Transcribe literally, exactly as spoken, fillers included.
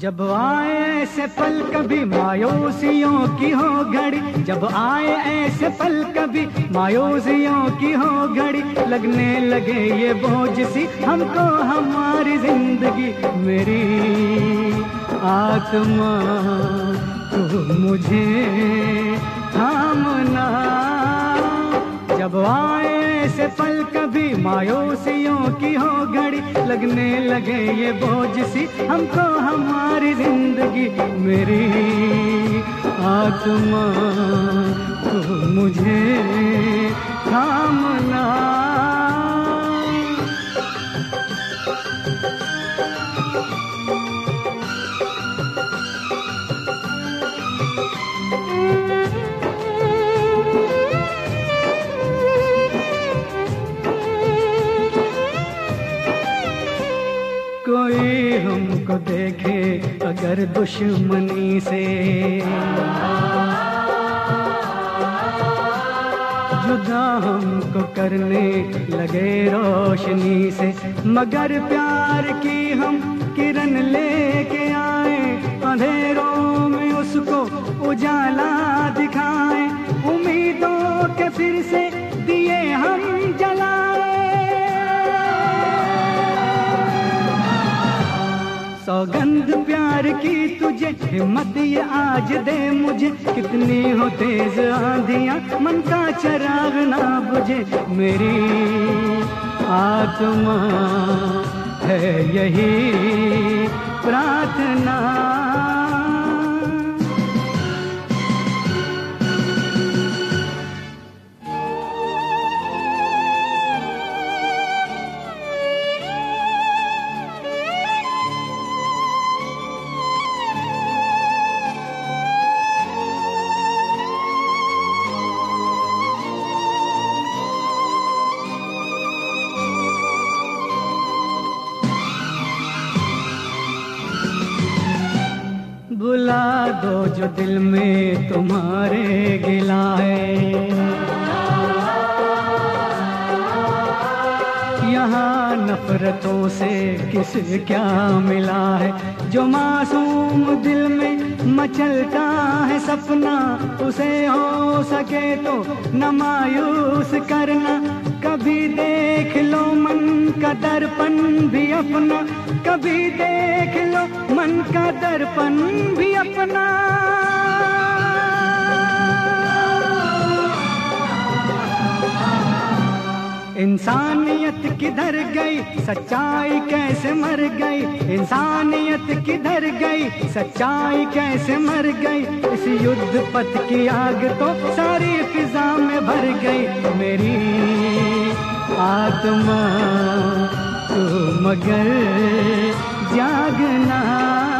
जब आए ऐसे पल कभी मायूसियों की हो घड़ी, जब आए ऐसे पल कभी मायूसियों की हो घड़ी, लगने लगे ये बोझ सी हमको हमारी जिंदगी। मेरी आत्मा तू मुझे थामना। जब आए ऐसे पल कभी मायूसियों की हो घड़ी, लगने लगे ये बोझ सी हमको हमारी जिंदगी। मेरी आत्मा तू मुझे थामना। कोई हमको देखे अगर दुश्मनी से, जुदा हमको करने लगे रोशनी से, मगर प्यार की हम किरण लेके आए, अंधेरों में उसको उजाला दिखाए, उम्मीदों के फिर से दिए हम जलाए। सौगंध प्यार की तुझे, हिम्मत ये आज दे मुझे, कितनी हो तेज आंधियां मन का चिराग ना बुझे। मेरी आत्मा है यही प्रार्थना। बुला दो जो दिल में तुम्हारे गिला है, यहाँ नफरतों से किसे क्या मिला है। जो मासूम दिल में मचलता है सपना, उसे हो सके तो न मायूस करना। कभी देख लो मन का दर्पण भी अपना, कभी देख लो मन का दर्पण भी अपना। इंसानियत किधर गई, सच्चाई कैसे मर गई, इंसानियत किधर गई, सच्चाई कैसे मर गई। इस युद्ध पथ की आग तो सारी फिजा में भर गई। मेरी आत्मा तू मगर जागना।